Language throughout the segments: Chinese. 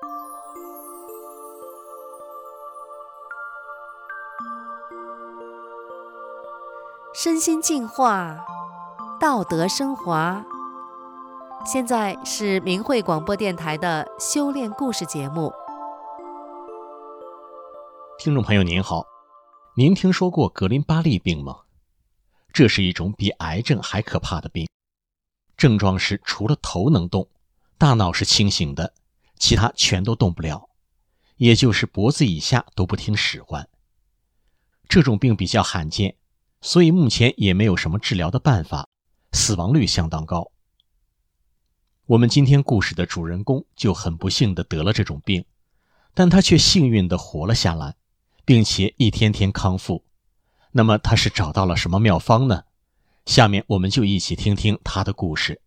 身心净化，道德升华。现在是明慧广播电台的修炼故事节目。 听众朋友您好，您听说过格林巴利病吗？这是一种比癌症还可怕的病，症状是除了头能动，大脑是清醒的，其他全都动不了，也就是脖子以下都不听使唤。这种病比较罕见，所以目前也没有什么治疗的办法，死亡率相当高。我们今天故事的主人公就很不幸地得了这种病，但他却幸运地活了下来，并且一天天康复。那么他是找到了什么妙方呢？下面我们就一起听听他的故事。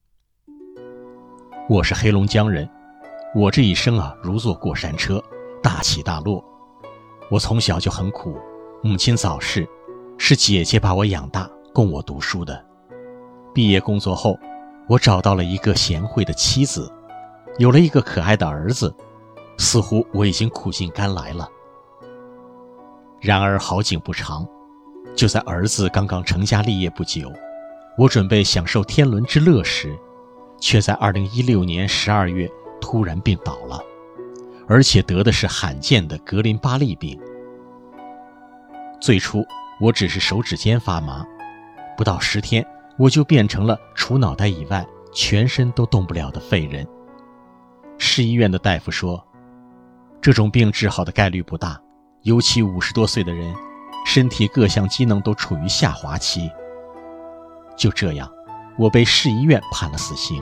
我是黑龙江人，我这一生如坐过山车，大起大落。我从小就很苦，母亲早逝，是姐姐把我养大，供我读书的。毕业工作后，我找到了一个贤惠的妻子，有了一个可爱的儿子，似乎我已经苦尽甘来了。然而好景不长，就在儿子刚刚成家立业不久，我准备享受天伦之乐时，却在2016年12月突然病倒了，而且得的是罕见的格林巴利病。最初我只是手指尖发麻，不到10天我就变成了除脑袋以外全身都动不了的废人。市医院的大夫说，这种病治好的概率不大，尤其50多岁的人，身体各项机能都处于下滑期。就这样，我被市医院判了死刑。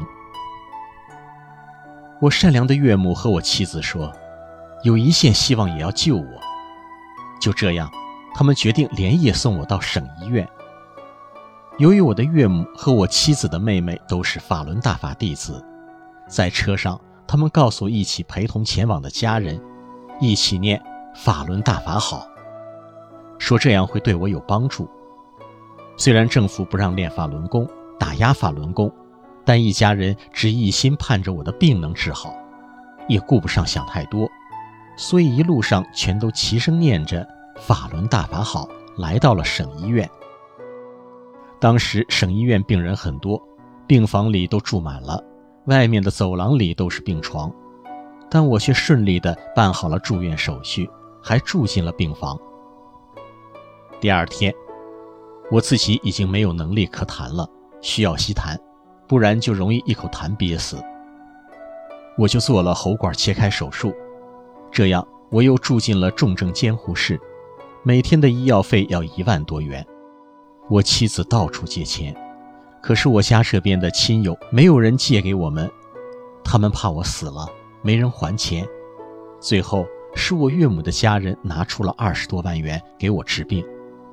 我善良的岳母和我妻子说，有一线希望也要救我。就这样，他们决定连夜送我到省医院。由于我的岳母和我妻子的妹妹都是法轮大法弟子，在车上他们告诉一起陪同前往的家人，一起念法轮大法好，说这样会对我有帮助。虽然政府不让练法轮功，打压法轮功，但一家人只一心盼着我的病能治好，也顾不上想太多，所以一路上全都齐声念着法轮大法好，来到了省医院。当时省医院病人很多，病房里都住满了，外面的走廊里都是病床，但我却顺利地办好了住院手续，还住进了病房。第二天，我自己已经没有能力可痰了，需要吸痰，不然就容易一口痰憋死。我就做了喉管切开手术，这样我又住进了重症监护室，每天的医药费要1万多元。我妻子到处借钱，可是我家这边的亲友没有人借给我们，他们怕我死了，没人还钱。最后是我岳母的家人拿出了20多万元给我治病。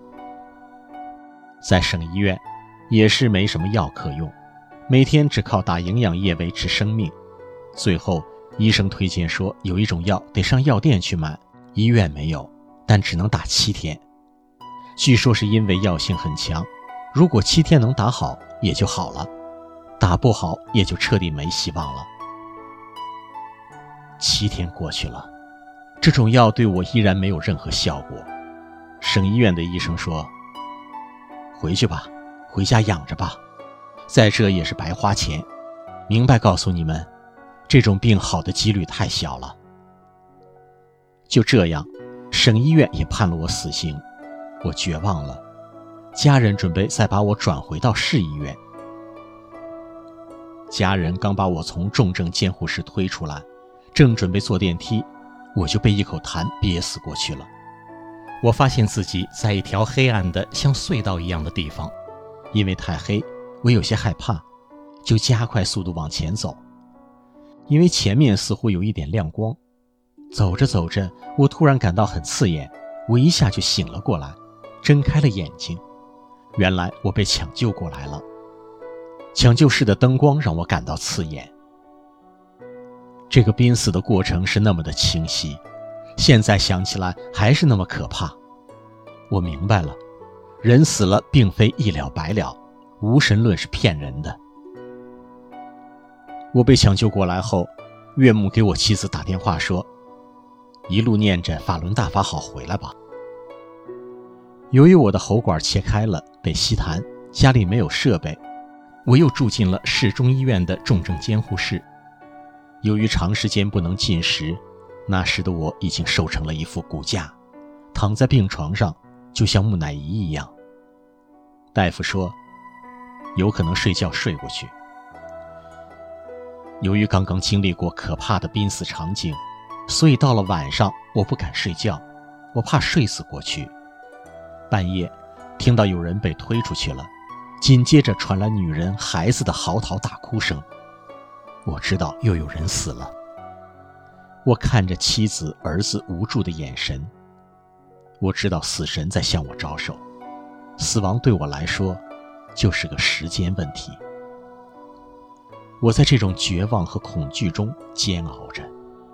在省医院也是没什么药可用，每天只靠打营养液维持生命。最后医生推荐说，有一种药得上药店去买，医院没有，但只能打7天。据说是因为药性很强，如果7天能打好也就好了，打不好也就彻底没希望了。7天过去了，这种药对我依然没有任何效果。省医院的医生说，回去吧，回家养着吧，在这也是白花钱，明白告诉你们，这种病好的几率太小了。就这样，省医院也判了我死刑。我绝望了，家人准备再把我转回到市医院。家人刚把我从重症监护室推出来，正准备坐电梯，我就被一口痰憋死过去了。我发现自己在一条黑暗的像隧道一样的地方，因为太黑，我有些害怕，就加快速度往前走。因为前面似乎有一点亮光，走着走着，我突然感到很刺眼，我一下就醒了过来，睁开了眼睛。原来我被抢救过来了。抢救室的灯光让我感到刺眼。这个濒死的过程是那么的清晰，现在想起来还是那么可怕。我明白了，人死了并非一了百了，无神论是骗人的。我被抢救过来后， 岳母给我妻子打电话说，一路念着法轮大法好回来吧。由于我的喉管切开了，得吸痰，家里没有设备，我又住进了市中医院的重症监护室。由于长时间不能进食，那时的我已经瘦成了一副骨架，躺在病床上就像木乃伊一样。大夫说有可能睡觉睡过去。由于刚刚经历过可怕的濒死场景，所以到了晚上我不敢睡觉，我怕睡死过去。半夜听到有人被推出去了，紧接着传来女人孩子的嚎啕大哭声，我知道又有人死了。我看着妻子儿子无助的眼神，我知道死神在向我招手，死亡对我来说就是个时间问题。我在这种绝望和恐惧中煎熬着。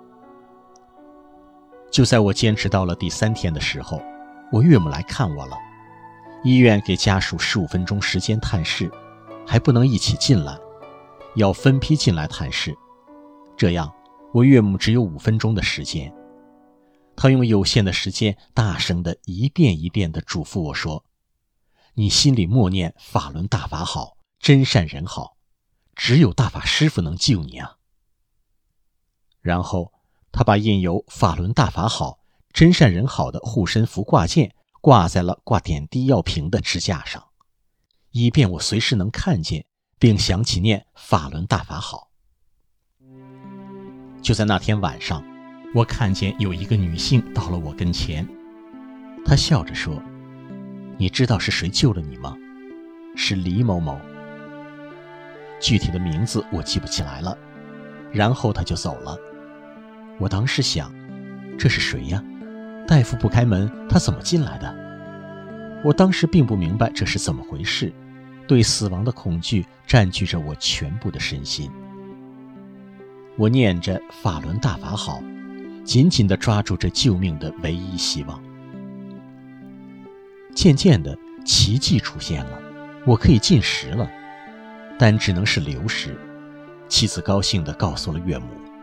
就在我坚持到了第3天的时候，我岳母来看我了。医院给家属15分钟时间探视，还不能一起进来，要分批进来探视。这样我岳母只有5分钟的时间。她用有限的时间大声地一遍一遍地嘱咐我说，你心里默念法轮大法好，真善人好，只有大法师父能救你啊。然后他把印有法轮大法好，真善人好的护身符挂件挂在了挂点滴药瓶的支架上，以便我随时能看见，并想起念法轮大法好。就在那天晚上，我看见有一个女性到了我跟前，她笑着说，你知道是谁救了你吗？是李某某。具体的名字我记不起来了。然后她就走了。我当时想，这是谁呀？大夫不开门，他怎么进来的？我当时并不明白这是怎么回事，对死亡的恐惧占据着我全部的身心。我念着法轮大法好，紧紧地抓住这救命的唯一希望。渐渐的，奇迹出现了，我可以进食了，但只能是流食。妻子高兴地告诉了岳母。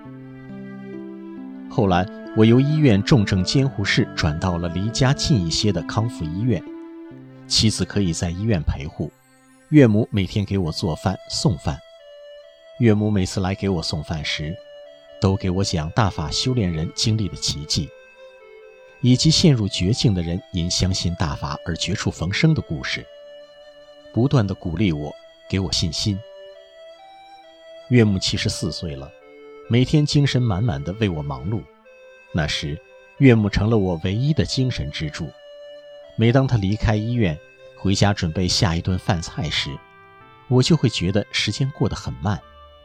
后来我由医院重症监护室转到了离家近一些的康复医院，妻子可以在医院陪护，岳母每天给我做饭送饭。岳母每次来给我送饭时，都给我讲大法修炼人经历的奇迹，以及陷入绝境的人因相信大法而绝处逢生的故事，不断地鼓励我，给我信心。岳母74岁了，每天精神满满地为我忙碌。那时岳母成了我唯一的精神支柱。每当她离开医院回家准备下一顿饭菜时，我就会觉得时间过得很慢。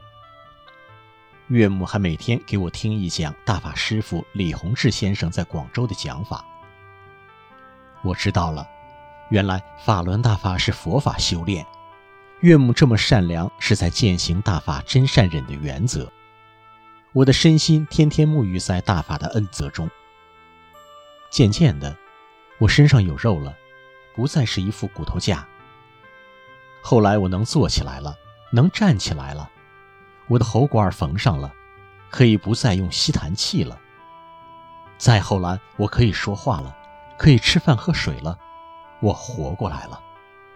岳母还每天给我听一讲大法师父李洪志先生在广州的讲法。我知道了，原来法轮大法是佛法修炼，岳母这么善良是在践行大法真善忍的原则。我的身心天天沐浴在大法的恩泽中。渐渐的，我身上有肉了，不再是一副骨头架。后来我能坐起来了，能站起来了，我的喉管缝上了，可以不再用吸痰器了。再后来我可以说话了，可以吃饭喝水了，我活过来了。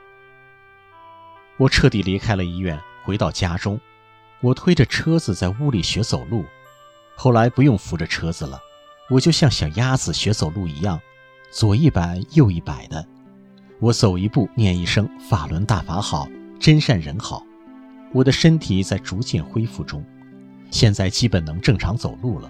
我彻底离开了医院，回到家中，我推着车子在屋里学走路。后来不用扶着车子了，我就像小鸭子学走路一样，左一摆右一摆的。我走一步念一声法轮大法好，真善人好。我的身体在逐渐恢复中，现在基本能正常走路了。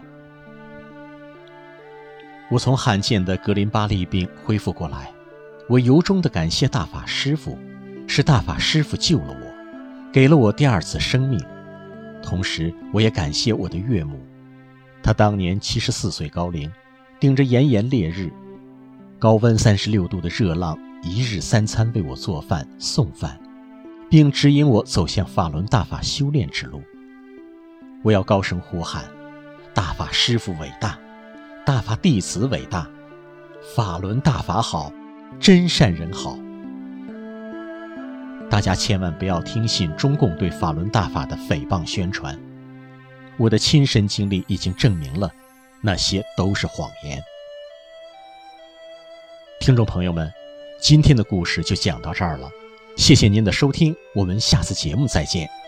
我从罕见的格林巴利病恢复过来，我由衷地感谢大法师父，是大法师父救了我，给了我第2次生命。同时我也感谢我的岳母，她当年74岁高龄，顶着炎炎烈日，高温36度的热浪，一日3餐为我做饭送饭，并指引我走向法轮大法修炼之路。我要高声呼喊，大法师父伟大，大法弟子伟大，法轮大法好，真善人好。大家千万不要听信中共对法轮大法的诽谤宣传。 我的亲身经历已经证明了，那些都是谎言。听众朋友们，今天的故事就讲到这儿了，谢谢您的收听，我们下次节目再见。